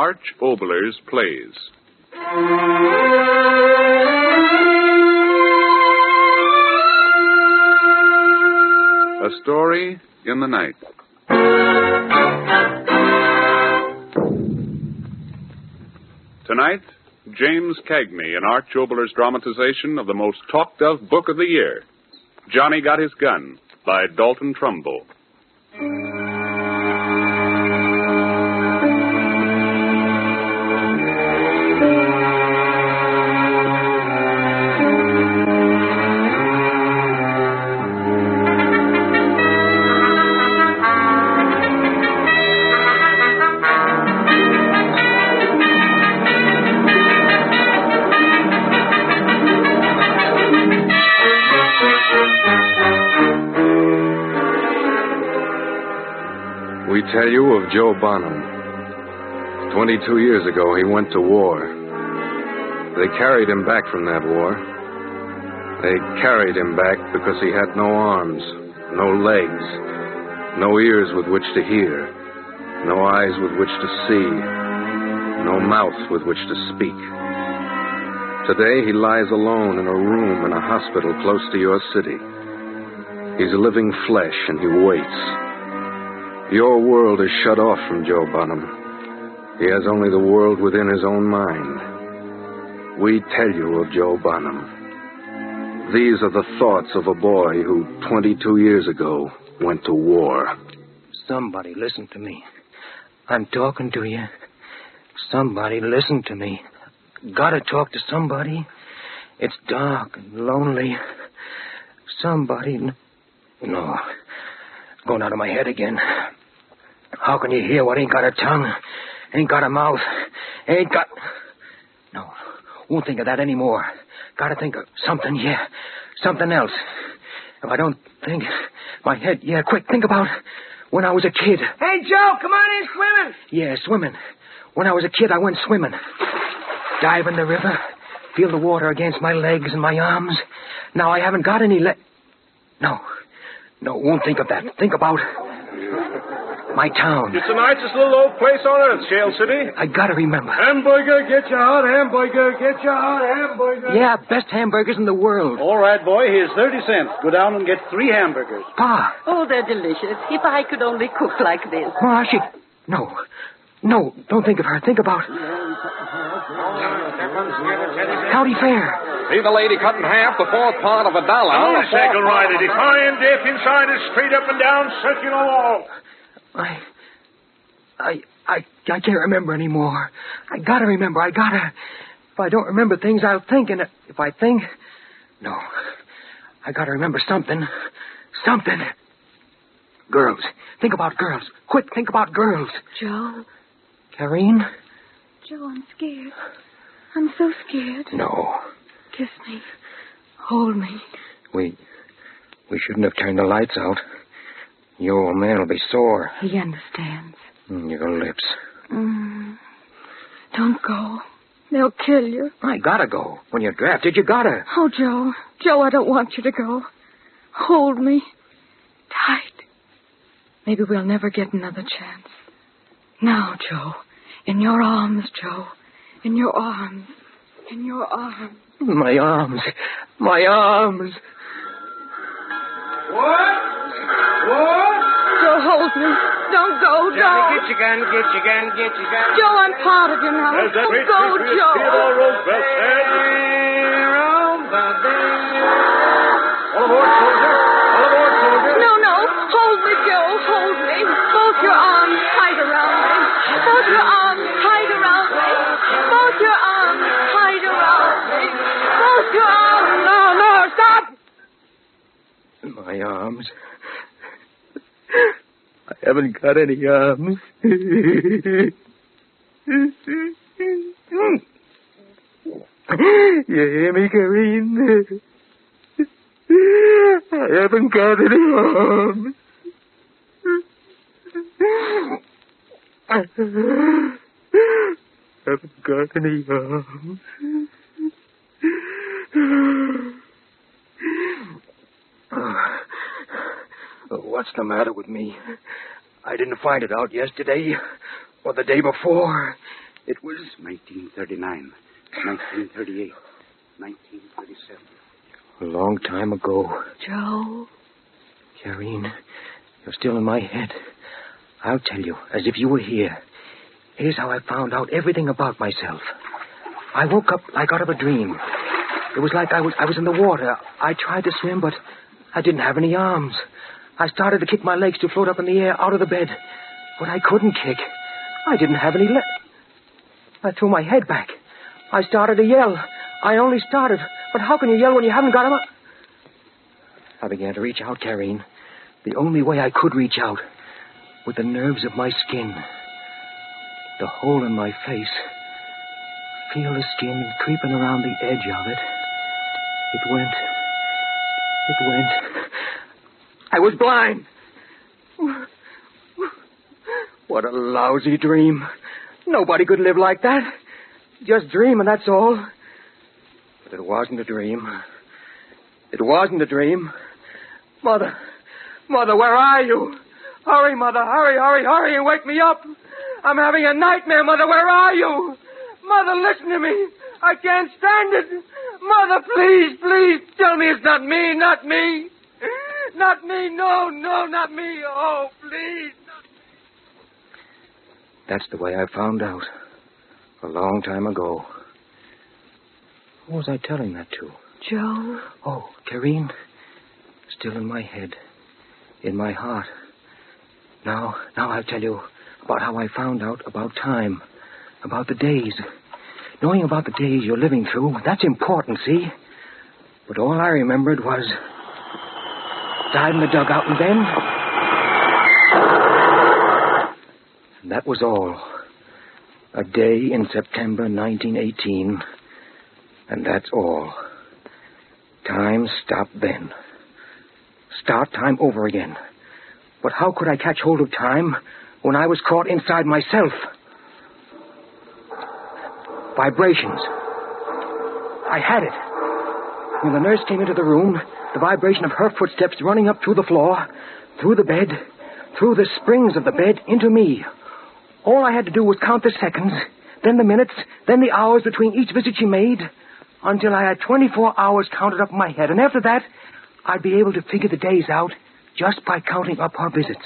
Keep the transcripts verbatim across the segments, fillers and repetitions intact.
Arch Oboler's Plays. A Story in the Night. Tonight, James Cagney in Arch Oboler's dramatization of the most talked-of book of the year, Johnny Got His Gun, by Dalton Trumbull. We tell you of Joe Bonham. Twenty-two years ago, he went to war. They carried him back from that war. They carried him back because he had no arms, no legs, no ears with which to hear, no eyes with which to see, no mouth with which to speak. Today, he lies alone in a room in a hospital close to your city. He's living flesh, and he waits. Your world is shut off from Joe Bonham. He has only the world within his own mind. We tell you of Joe Bonham. These are the thoughts of a boy who, twenty-two years ago, went to war. Somebody listen to me. I'm talking to you. Somebody listen to me. Gotta talk to somebody. It's dark and lonely. Somebody... No. Going out of my head again. How can you hear what ain't got a tongue, ain't got a mouth, ain't got... No, won't think of that anymore. Gotta think of something, yeah, something else. If I don't think, my head, yeah, quick, think about when I was a kid. Hey, Joe, come on in swimming. Yeah, swimming. When I was a kid, I went swimming. Dive in the river, feel the water against my legs and my arms. Now I haven't got any le... No, no, won't think of that. Think about... my town. It's the nicest little old place on earth, Shale City. I gotta remember. Hamburger, get your hot hamburger, get your hot hamburger. Yeah, best hamburgers in the world. All right, boy, here's thirty cents. Go down and get three hamburgers. Pa. Oh, they're delicious. If I could only cook like this. Ma, she... No. No, don't think of her. Think about... County Fair. See the lady cut in half the fourth part of a dollar. Motorcycle rider, defying death inside a straight up and down circular wall. I, I, I, I can't remember anymore. I gotta remember. I gotta. If I don't remember things, I'll think. And if I think, no, I gotta remember something, something. Girls. Think about girls. Quick, think about girls. Joe. Karine. Joe, I'm scared. I'm so scared. No. Kiss me. Hold me. We, we shouldn't have turned the lights out. Your old man will be sore. He understands. Mm, your lips. Mm. Don't go. They'll kill you. I gotta go. When you're drafted, you gotta. Oh, Joe. Joe, I don't want you to go. Hold me. Tight. Maybe we'll never get another chance. Now, Joe. In your arms, Joe. In your arms. In your arms. My arms. My arms. What? What? Joe, hold me. Don't go, Joe. Johnny, get your gun, get your gun, get your gun. Joe, I'm part of you now. There's that Don't great go, patriot Joe. Theodore Roosevelt said. All aboard, soldier. All aboard, soldier. No, no. Hold me, Joe. Hold me. Both your arms tight around me. Both your arms tight around me. Both your arms tight around me. Both your arms. No, no, stop. My arms. I haven't got any arms. You hear me, Karine? I haven't got any arms. I haven't got any arms. What's the matter with me? I didn't find it out yesterday or the day before. It was nineteen thirty-nine, nineteen thirty-eight, nineteen thirty-seven. A long time ago. Joe. Karine, you're still in my head. I'll tell you, as if you were here. Here's how I found out everything about myself. I woke up like out of a dream. It was like I was I was in the water. I tried to swim, but I didn't have any arms. I started to kick my legs to float up in the air out of the bed, but I couldn't kick. I didn't have any legs. I threw my head back. I started to yell. I only started, but how can you yell when you haven't got 'em up? I began to reach out, Karine. The only way I could reach out, with the nerves of my skin. The hole in my face. Feel the skin creeping around the edge of it. It went. It went. I was blind. What a lousy dream. Nobody could live like that. Just dream, and that's all. But it wasn't a dream. It wasn't a dream. Mother, Mother, where are you? Hurry, Mother, hurry, hurry, hurry, and wake me up. I'm having a nightmare, Mother, where are you? Mother, listen to me. I can't stand it. Mother, please, please, tell me it's not me, not me. Not me, no, no, not me. Oh, please. Not me. That's the way I found out. A long time ago. Who was I telling that to? Joe. Oh, Karine. Still in my head. In my heart. Now, now I'll tell you about how I found out about time. About the days. Knowing about the days you're living through, that's important, see? But all I remembered was... died in the dugout, and then... and that was all. A day in September nineteen eighteen. And that's all. Time stopped then. Start time over again. But how could I catch hold of time when I was caught inside myself? Vibrations. I had it. When the nurse came into the room, the vibration of her footsteps running up through the floor, through the bed, through the springs of the bed, into me. All I had to do was count the seconds, then the minutes, then the hours between each visit she made, until I had twenty-four hours counted up in my head. And after that, I'd be able to figure the days out just by counting up her visits.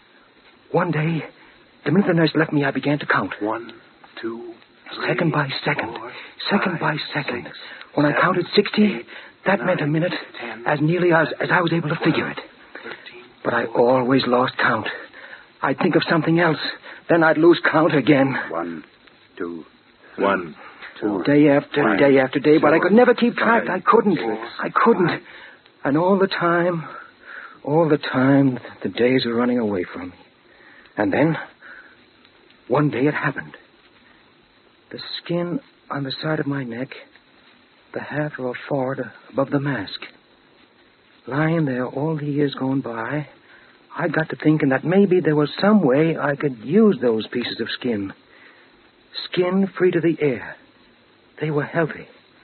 One day, the minute the nurse left me, I began to count. One, two, three, second by second, four, second five, by second. six, when seven, I counted sixty, eight, that nine, meant a minute, ten, as nearly as, as I was able to figure it. thirteen, But I always lost count. I'd think of something else, then I'd lose count again. One, two, one, two. Day after five, day after day, but I could never keep track. five, I couldn't. six, I couldn't. five. And all the time, all the time, the days were running away from me. And then, one day it happened. The skin on the side of my neck, the half of a forehead above the mask. Lying there all the years gone by, I got to thinking that maybe there was some way I could use those pieces of skin. Skin free to the air. They were healthy.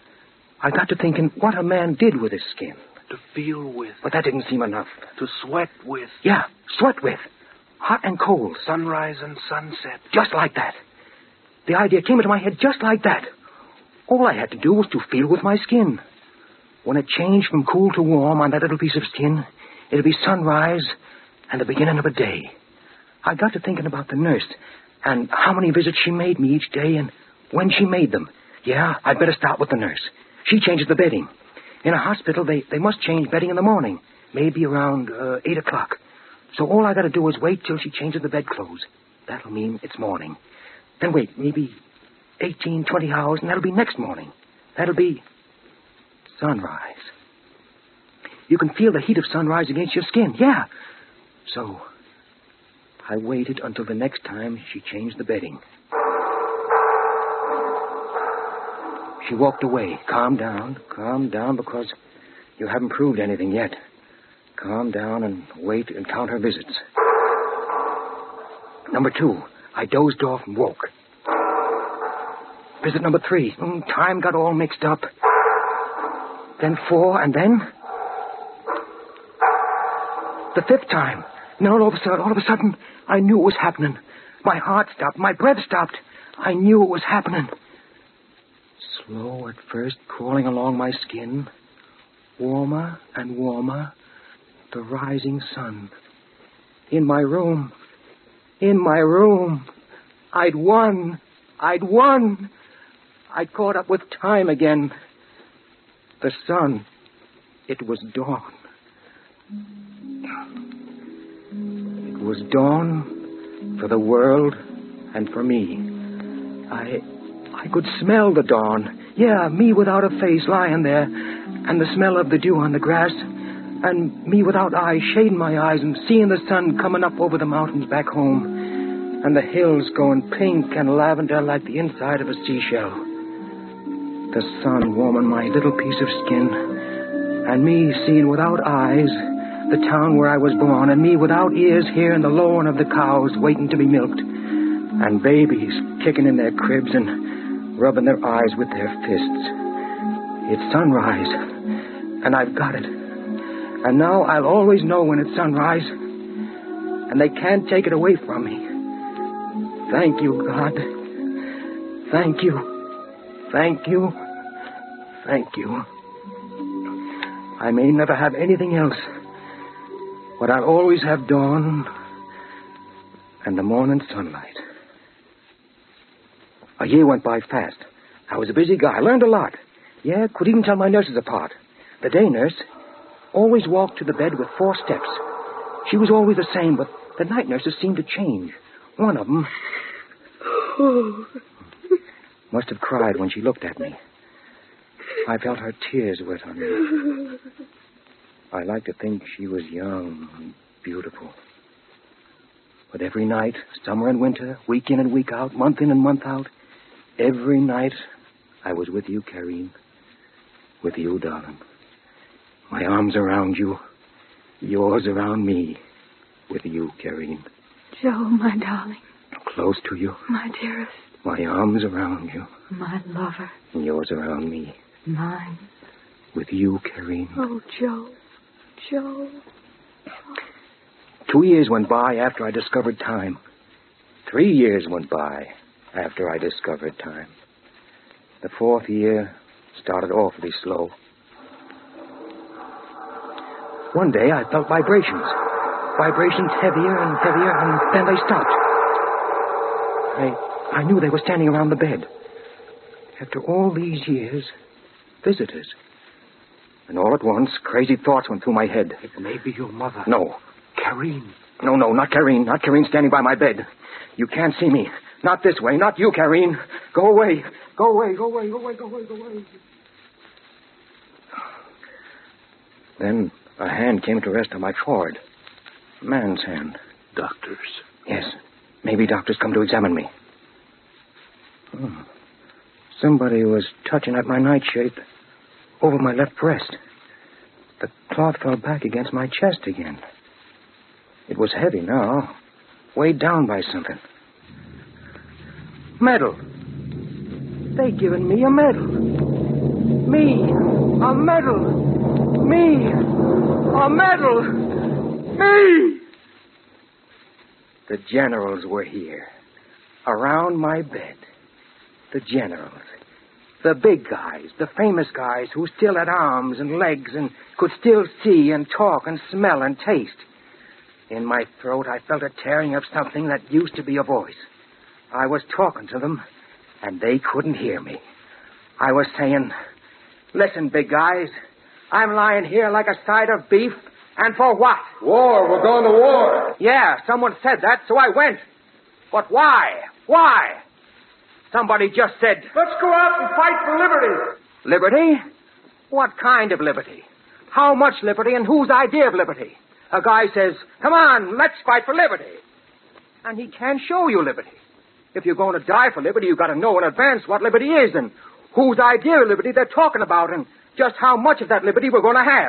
I got to thinking what a man did with his skin. To feel with. But that didn't seem enough. To sweat with. Yeah, sweat with. Hot and cold. Sunrise and sunset. Just like that. The idea came into my head just like that. All I had to do was to feel with my skin. When it changed from cool to warm on that little piece of skin, it'd be sunrise and the beginning of a day. I got to thinking about the nurse and how many visits she made me each day and when she made them. Yeah, I'd better start with the nurse. She changes the bedding. In a hospital, they, they must change bedding in the morning, maybe around uh, eight o'clock. So all I got to do is wait till she changes the bedclothes. That'll mean it's morning. Then wait, maybe eighteen, twenty hours, and that'll be next morning. That'll be sunrise. You can feel the heat of sunrise against your skin, yeah. So I waited until the next time she changed the bedding. She walked away. Calm down, calm down, because you haven't proved anything yet. Calm down and wait and count her visits. Number two, I dozed off and woke. Visit number three, mm, time got all mixed up. Then four, and then... the fifth time. And then all of a sudden, all of a sudden, I knew it was happening. My heart stopped, my breath stopped. I knew it was happening. Slow at first, crawling along my skin. Warmer and warmer. The rising sun. In my room. In my room. I'd won. I'd won. I'd caught up with time again. The sun. It was dawn. It was dawn for the world and for me. I I could smell the dawn. Yeah, me without a face lying there, and the smell of the dew on the grass, and me without eyes, shading my eyes and seeing the sun coming up over the mountains back home, and the hills going pink and lavender like the inside of a seashell. The sun warming my little piece of skin, and me seeing without eyes the town where I was born, and me without ears hearing the lowing of the cows waiting to be milked, and babies kicking in their cribs and rubbing their eyes with their fists. It's sunrise, and I've got it. And now I'll always know when it's sunrise, and they can't take it away from me. Thank you, God. Thank you. Thank you. Thank you. I may never have anything else, but I'll always have dawn and the morning sunlight. A year went by fast. I was a busy guy. I learned a lot. Yeah, could even tell my nurses apart. The day nurse always walked to the bed with four steps. She was always the same, but the night nurses seemed to change. One of them must have cried when she looked at me. I felt her tears wet on me. I like to think she was young and beautiful. But every night, summer and winter, week in and week out, month in and month out, every night I was with you, Karine. With you, darling. My arms around you, yours around me. With you, Karine. Joe, my darling. Close to you. My dearest. My arms around you. My lover. And yours around me. Mine. With you, Karine. Oh, Joe. Joe. Two years went by after I discovered time. Three years went by after I discovered time. The fourth year started awfully slow. One day I felt vibrations. Vibrations heavier and heavier, and then they stopped. I, I knew they were standing around the bed. After all these years, visitors. And all at once, crazy thoughts went through my head. It may be your mother. No. Karine. No, no, not Karine. Not Karine standing by my bed. You can't see me. Not this way. Not you, Karine. Go away. Go away. Go away. Go away. Go away. Go away. Then a hand came to rest on my forehead. A man's hand. Doctors. Yes. Maybe doctors come to examine me. Hmm. Somebody was touching at my nightshirt over my left breast. The cloth fell back against my chest again. It was heavy now, weighed down by something. Medal. They given me a medal. Me, a medal. Me, a medal. Me! The generals were here, around my bed. The generals. The big guys, the famous guys who still had arms and legs and could still see and talk and smell and taste. In my throat, I felt a tearing of something that used to be a voice. I was talking to them, and they couldn't hear me. I was saying, listen, big guys, I'm lying here like a side of beef, and for what? War. We're going to war. Yeah, someone said that, so I went. But why? Why? Somebody just said, Let's go out and fight for liberty. liberty? What kind of liberty? How much liberty and whose idea of liberty? A guy says, come on, let's fight for liberty. And he can't show you liberty. If you're going to die for liberty, you've got to know in advance what liberty is and whose idea of liberty they're talking about and just how much of that liberty we're going to have.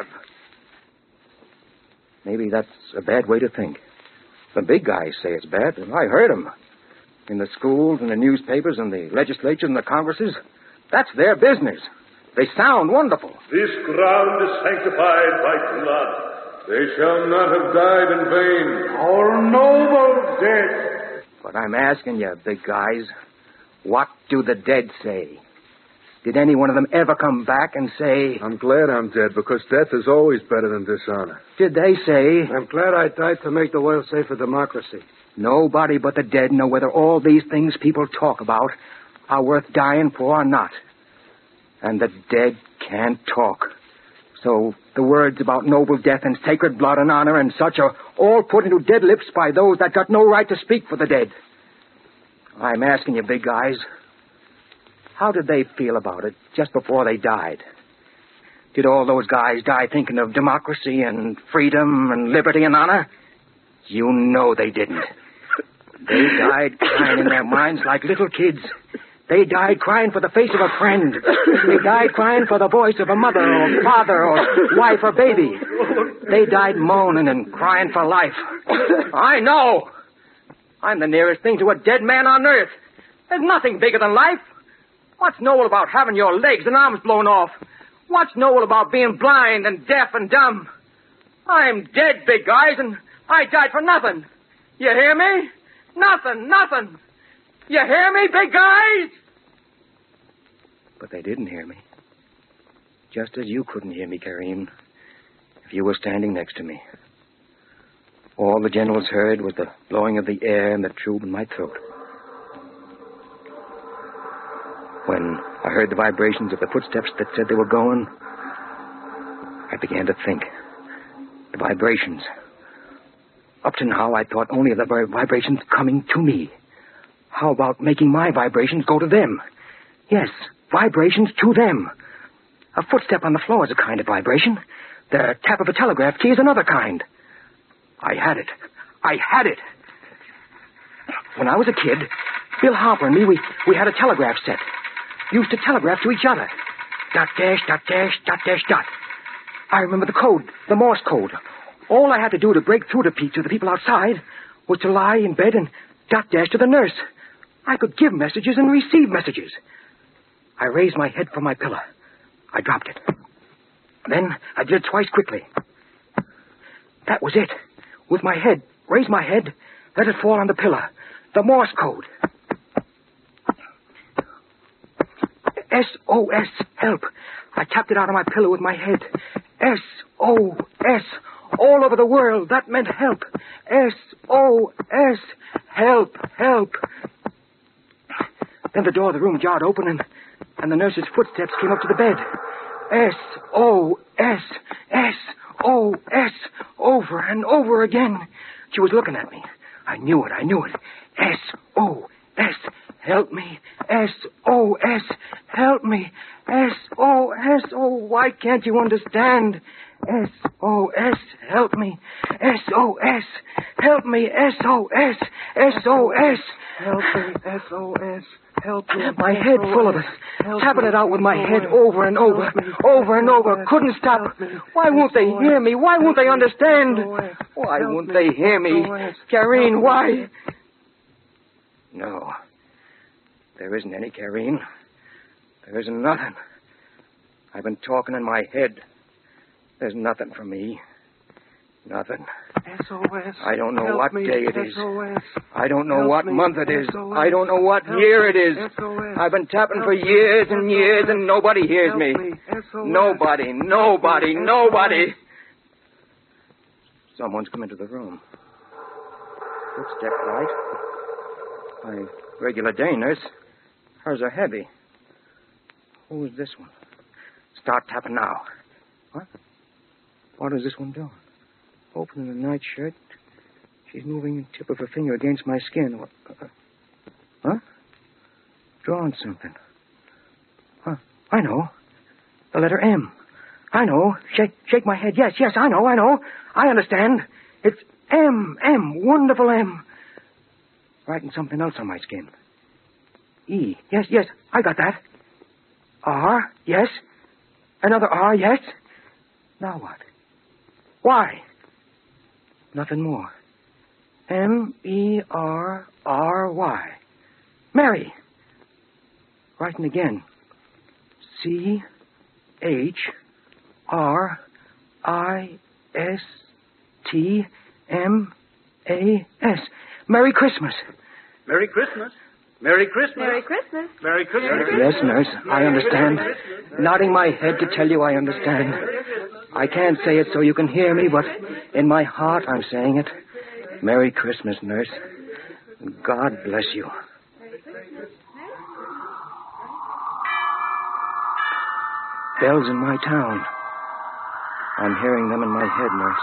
Maybe that's a bad way to think. The big guys say it's bad, and I heard them. In the schools and the newspapers and the legislatures and the congresses, that's their business. They sound wonderful. This ground is sanctified by blood. They shall not have died in vain. Our noble dead. But I'm asking you, big guys, What do the dead say? Did any one of them ever come back and say... I'm glad I'm dead, because death is always better than dishonor. Did they say... I'm glad I died to make the world safe for democracy. Nobody but the dead know whether all these things people talk about are worth dying for or not. And the dead can't talk. So the words about noble death and sacred blood and honor and such are all put into dead lips by those that got no right to speak for the dead. I'm asking you, big guys, how did they feel about it just before they died? Did all those guys die thinking of democracy and freedom and liberty and honor? You know they didn't. They died crying in their minds like little kids. They died crying for the face of a friend. They died crying for the voice of a mother or father or wife or baby. They died moaning and crying for life. I know. I'm the nearest thing to a dead man on earth. There's nothing bigger than life. What's noble about having your legs and arms blown off? What's noble about being blind and deaf and dumb? I'm dead, big guys, and I died for nothing. You hear me? Nothing, nothing. You hear me, big guys? But they didn't hear me. Just as you couldn't hear me, Kareem, if you were standing next to me. All the generals heard was the blowing of the air and the tube in my throat. When I heard the vibrations of the footsteps that said they were going, I began to think. The vibrations. Up to now, I thought only of the vibrations coming to me. How about making my vibrations go to them? Yes, vibrations to them. A footstep on the floor is a kind of vibration. The tap of a telegraph key is another kind. I had it. I had it. When I was a kid, Bill Harper and me, we, we had a telegraph set. Used to telegraph to each other. Dot dash, dot dash, dot dash, dot. I remember the code, the Morse code. All I had to do to break through to, pe- to the people outside was to lie in bed and dot dash to the nurse. I could give messages and receive messages. I raised my head from my pillow. I dropped it. Then I did it twice quickly. That was it. With my head, raise my head, let it fall on the pillow. The Morse code. S O S, help. I tapped it out of my pillow with my head. S O S, all over the world. That meant help. S O S, help, help. Then the door of the room jarred open, and, and the nurse's footsteps came up to the bed. S O S, S O S, over and over again. She was looking at me. I knew it, I knew it. S O S, help me. S O S, help me. S O S, oh, why can't you understand? S O S, help me. S O S, help me. S O S, S O S, help me. S O S, help me. My head full of it. Tapping it out with my head over and over, over and over. Couldn't stop. Why won't they hear me? Why won't they understand? Why won't they hear me? Kareen, why? No. There isn't any, Kareen. There isn't nothing. I've been talking in my head. There's nothing for me. Nothing. S O S. I don't know Help what me. day it is. S O S. I don't know Help what me. month it is. S O S. I don't know what Help year it me. is. S O S. I've been tapping Help for me. years and S O S. years, and nobody hears Help me. me. S O S. Nobody, nobody, S O S. nobody. Someone's come into the room. Footstep light. My regular day nurse. Hers are heavy. Who is this one? Start tapping now. What? What is this one doing? Opening the nightshirt. She's moving the tip of her finger against my skin. What? Uh, huh? Drawing something. Huh? I know. The letter M. I know. Shake, shake my head. Yes, yes, I know, I know. I understand. It's M, M, wonderful M. Writing something else on my skin. E. Yes, yes, I got that. R, yes. Another R, yes. Now what? Why? Nothing more. M E R R Y. Mary. Writing again. C H R I S T M A S. Merry Christmas. Merry Christmas. Merry Christmas. Merry Christmas. Merry Christmas. Yes, nurse, I understand. Nodding my head to tell you I understand. I can't say it so you can hear me, but in my heart I'm saying it. Merry Christmas, nurse. God bless you. Bells in my town. I'm hearing them in my head, nurse.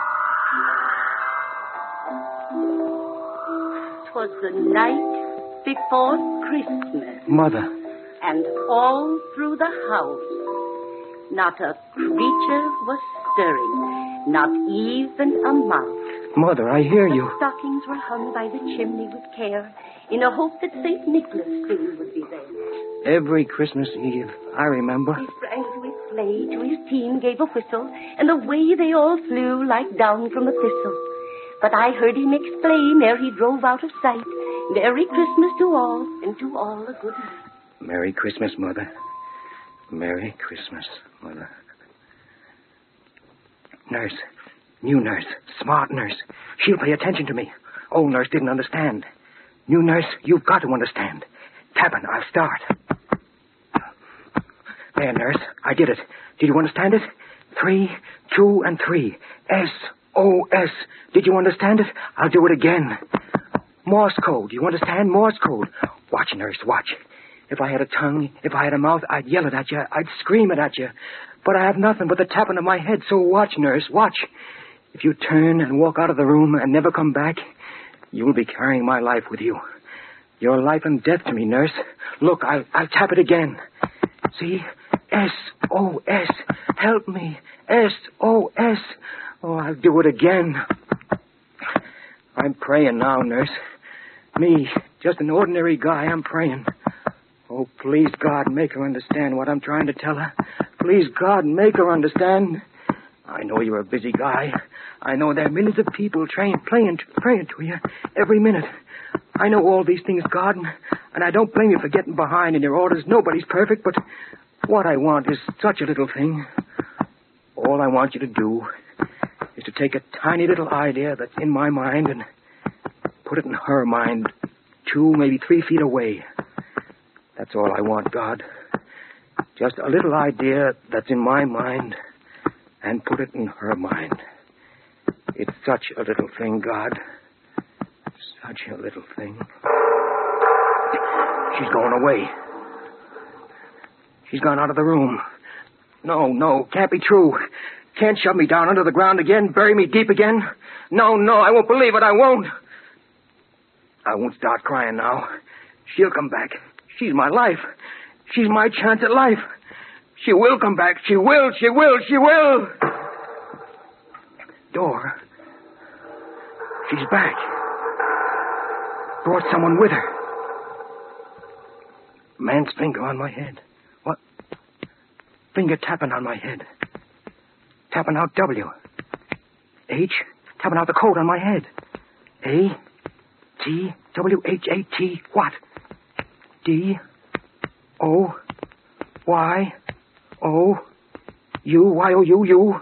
'Twas the night before Christmas, Mother, and all through the house, not a creature was stirring, not even a mouse. Mother, I hear The you. stockings were hung by the chimney with care, in a hope that Saint Nicholas soon would be there. Every Christmas Eve, I remember. He sprang to his sleigh, to his team gave a whistle, and away they all flew like down from a thistle. But I heard him explain ere he drove out of sight, Merry Christmas to all, and to all a good night. Merry Christmas, Mother. Merry Christmas, Mother. Nurse. New nurse. Smart nurse. She'll pay attention to me. Old nurse didn't understand. New nurse, you've got to understand. Tapping, I'll start. There, nurse. I did it. Did you understand it? Three, two, and three. S O S. Did you understand it? I'll do it again. Morse code. You understand? Morse code. Watch, nurse, watch. If I had a tongue, if I had a mouth, I'd yell it at you. I'd scream it at you. But I have nothing but the tapping of my head, so watch, nurse, watch. If you turn and walk out of the room and never come back, you'll be carrying my life with you. You're life and death to me, nurse. Look, I'll, I'll tap it again. See? S O S. Help me. S O S. Oh, I'll do it again. I'm praying now, nurse. Me, just an ordinary guy, I'm praying. Oh, please, God, make her understand what I'm trying to tell her. Please, God, make her understand. I know you're a busy guy. I know there are millions of people train, praying, praying to you every minute. I know all these things, God, and I don't blame you for getting behind in your orders. Nobody's perfect, but what I want is such a little thing. All I want you to do is to take a tiny little idea that's in my mind and put it in her mind two, maybe three feet away. That's all I want, God. Just a little idea that's in my mind and put it in her mind. It's such a little thing, God. Such a little thing. She's going away. She's gone out of the room. No, no, can't be true. Can't shove me down under the ground again, bury me deep again. No, no, I won't believe it, I won't. I won't start crying now. She'll come back. She's my life. She's my chance at life. She will come back. She will, she will, she will. Door. She's back. Brought someone with her. Man's finger on my head. What? Finger tapping on my head. Tapping out W. H. Tapping out the code on my head. A. T. W. H. A. T. What? D. O. Y. O. U. Y. O. U. U.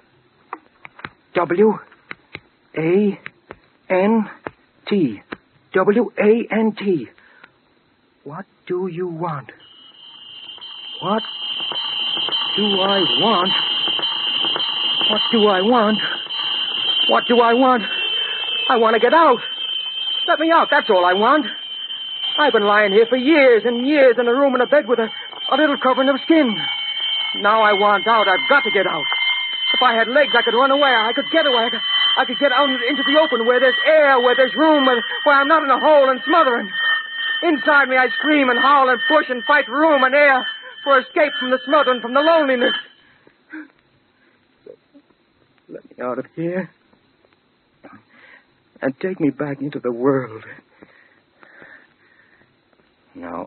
W. A. N. T. W. A. N. T. What do you want? What do I want? What do I want? What do I want? I want to get out. Let me out, that's all I want. I've been lying here for years and years in a room in a bed with a, a little covering of skin. Now I want out. I've got to get out. If I had legs, I could run away. I could get away. I could, I could get out into the open where there's air, where there's room, where, where I'm not in a hole and smothering. Inside me, I scream and howl and push and fight for room and air, for escape from the smothering, from the loneliness. Let me out of here and take me back into the world. No,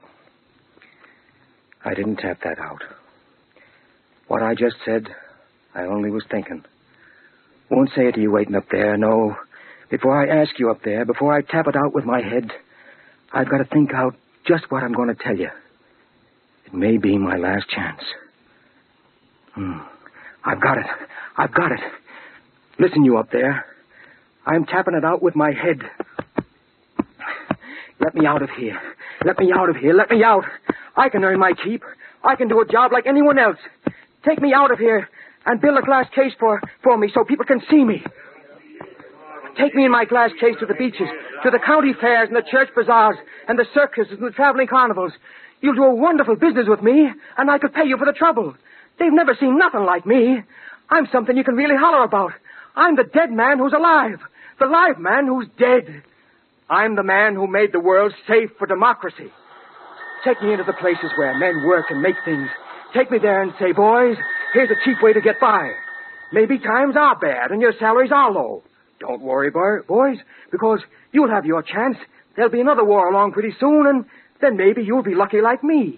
I didn't tap that out. What I just said, I only was thinking. Won't say it to you waiting up there, no. Before I ask you up there, before I tap it out with my head, I've got to think out just what I'm going to tell you. It may be my last chance. Hmm. I've got it. I've got it. Listen, you up there. I'm tapping it out with my head. Let me out of here. Let me out of here. Let me out. I can earn my keep. I can do a job like anyone else. Take me out of here and build a glass case for, for me so people can see me. Take me in my glass case to the beaches, to the county fairs and the church bazaars and the circuses and the traveling carnivals. You'll do a wonderful business with me, and I could pay you for the trouble. They've never seen nothing like me. I'm something you can really holler about. I'm the dead man who's alive, the live man who's dead. I'm the man who made the world safe for democracy. Take me into the places where men work and make things. Take me there and say, boys, here's a cheap way to get by. Maybe times are bad and your salaries are low. Don't worry, boys, because you'll have your chance. There'll be another war along pretty soon, and then maybe you'll be lucky like me.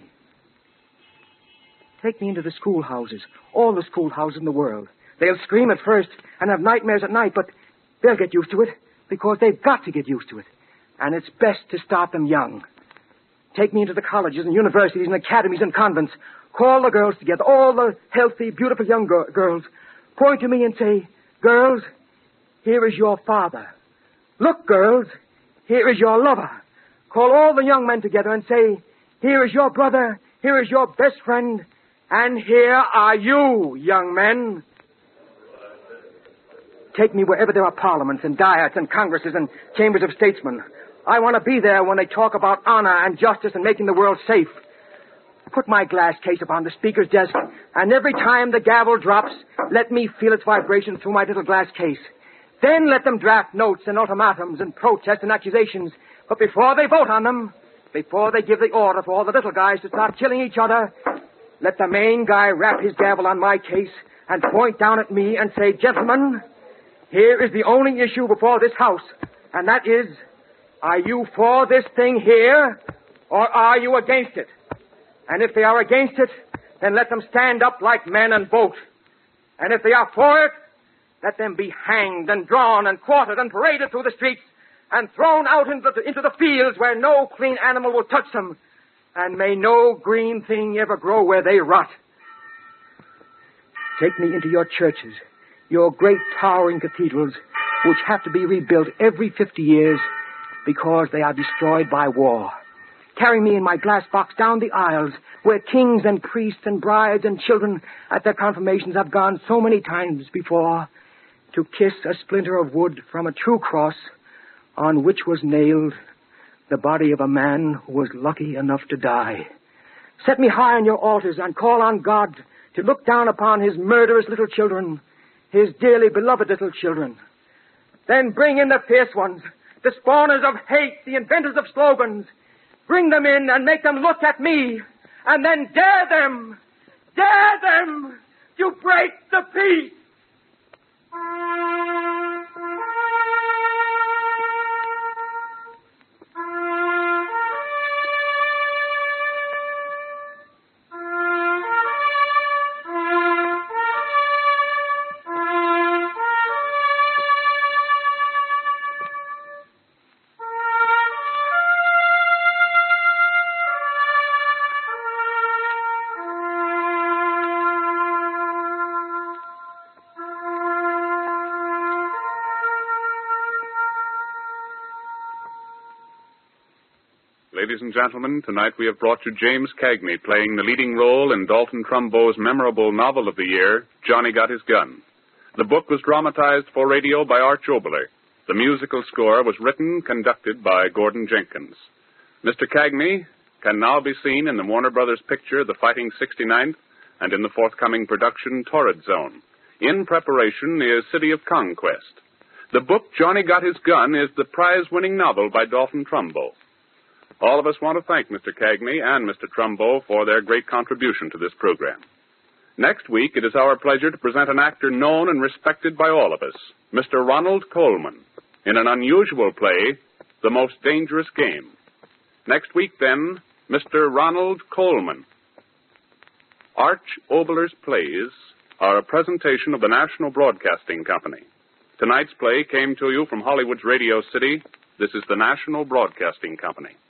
Take me into the schoolhouses, all the schoolhouses in the world. They'll scream at first and have nightmares at night, but they'll get used to it because they've got to get used to it. And it's best to start them young. Take me into the colleges and universities and academies and convents. Call the girls together, all the healthy, beautiful young go- girls. Point to me and say, girls, here is your father. Look, girls, here is your lover. Call all the young men together and say, here is your brother, here is your best friend, and here are you, young men. Take me wherever there are parliaments and diets and congresses and chambers of statesmen. I want to be there when they talk about honor and justice and making the world safe. Put my glass case upon the speaker's desk, and every time the gavel drops, let me feel its vibration through my little glass case. Then let them draft notes and ultimatums and protests and accusations. But before they vote on them, before they give the order for all the little guys to start killing each other, let the main guy rap his gavel on my case and point down at me and say, gentlemen, here is the only issue before this House, and that is, are you for this thing here, or are you against it? And if they are against it, then let them stand up like men and vote. And if they are for it, let them be hanged and drawn and quartered and paraded through the streets and thrown out into the, into the fields where no clean animal will touch them, and may no green thing ever grow where they rot. Take me into your churches, your great towering cathedrals, which have to be rebuilt every fifty years because they are destroyed by war. Carry me in my glass box down the aisles where kings and priests and brides and children at their confirmations have gone so many times before to kiss a splinter of wood from a true cross on which was nailed the body of a man who was lucky enough to die. Set me high on your altars and call on God to look down upon his murderous little children, his dearly beloved little children. Then bring in the fierce ones, the spawners of hate, the inventors of slogans. Bring them in and make them look at me, and then dare them, dare them to break the peace. Ladies and gentlemen, tonight we have brought you James Cagney playing the leading role in Dalton Trumbo's memorable novel of the year, Johnny Got His Gun. The book was dramatized for radio by Arch Oboler. The musical score was written, conducted by Gordon Jenkins. Mister Cagney can now be seen in the Warner Brothers picture The Fighting sixty-ninth and in the forthcoming production Torrid Zone. In preparation is City of Conquest. The book Johnny Got His Gun is the prize-winning novel by Dalton Trumbo. All of us want to thank Mister Cagney and Mister Trumbo for their great contribution to this program. Next week, it is our pleasure to present an actor known and respected by all of us, Mister Ronald Colman, in an unusual play, The Most Dangerous Game. Next week, then, Mister Ronald Colman. Arch Oboler's plays are a presentation of the National Broadcasting Company. Tonight's play came to you from Hollywood's Radio City. This is the National Broadcasting Company.